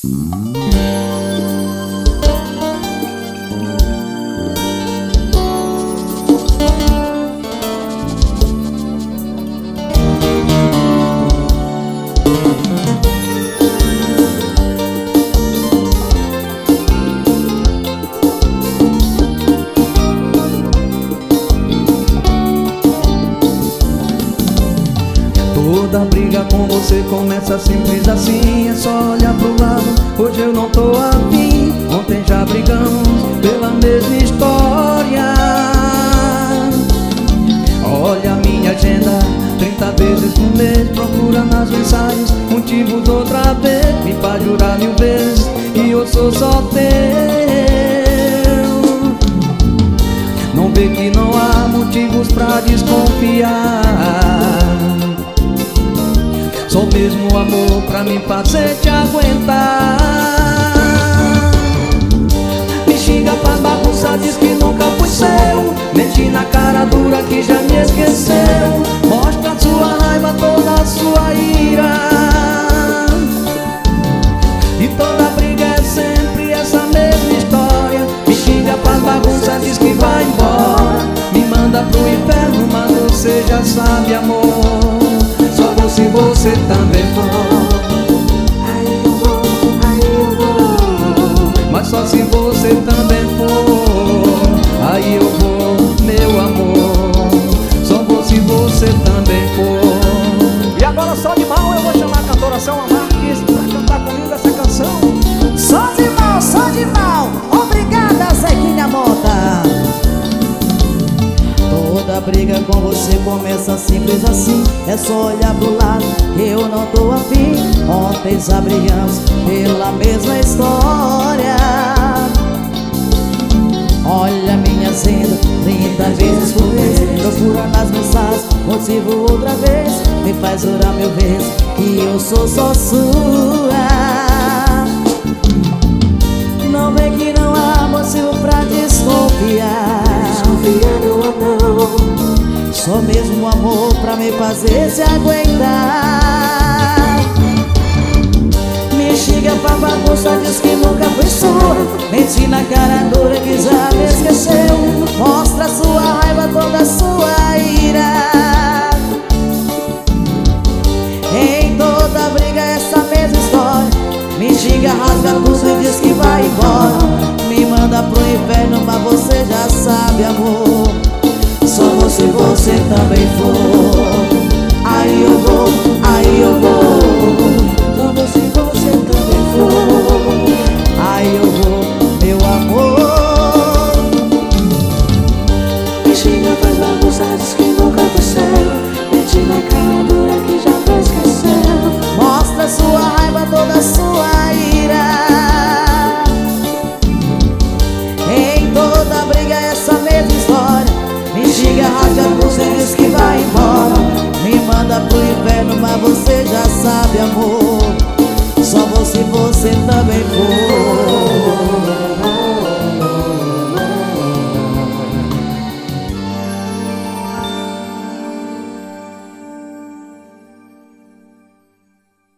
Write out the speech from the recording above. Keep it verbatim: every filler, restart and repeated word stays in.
Toda briga com você começa simples assim, é só olhar pro lado. Hoje eu não tô afim, ontem já brigamos pela mesma história. Olha a minha agenda, trinta vezes no mês, procura nas mensagens motivos outra vez. Me faz jurar mil vezes e eu sou só teu. Não vê que não há motivos pra desconfiar. Só mesmo amor pra me fazer te aguentar. Me xinga, faz bagunça, diz que nunca fui seu. Mente na cara dura que já me esqueceu. Mostra a sua raiva, toda a sua ira. E toda briga é sempre essa mesma história. Me xinga, faz bagunça, diz que vai embora. Me manda pro inferno, mas você já sabe, amor. Só vou se você também for. Aí eu vou, aí eu vou. Mas só se você também for. Aí eu vou, meu amor. Só vou se você também for. E agora só de mal eu vou chamar a cantora Selma Marques pra cantar comigo essa canção. Só de mal, só de mal. Obrigada, Zequinha Mota. Toda briga com você começa simples assim, é só olhar pro lado, eu não tô afim. Ontem já brigamos pela mesma história. Olha minha agenda, trinta vezes por mês, procura nas mensagens, motivo outra vez. Me faz jurar mil vezes que eu sou só sua. Não vê que não há motivo pra desconfiar. Desconfiar não há não. Só mesmo amor pra me fazer se aguentar. Me xinga pra bagunça, diz que nunca foi sua. Mente na cara dura que já me esqueceu. Mostra a sua raiva, toda a sua ira. Em toda briga essa mesma história. Me xinga, rasga tudo e diz que vai embora. Me manda pro inferno, mas você já sabe, amor. Só vou se você também for. Aí eu vou, aí eu vou. Só vou se você também for. Aí eu vou, meu amor. Me xinga, faz bagunça, diz que nunca foi seu. Mente na cara dura que já me esqueceu. Mostra a sua raiva, toda a sua ira. Em toda briga essa mesma história. Me xinga, rasga a blusa e diz que vai embora. Me manda pro inferno, mas você já sabe, amor. Só vou se você também for.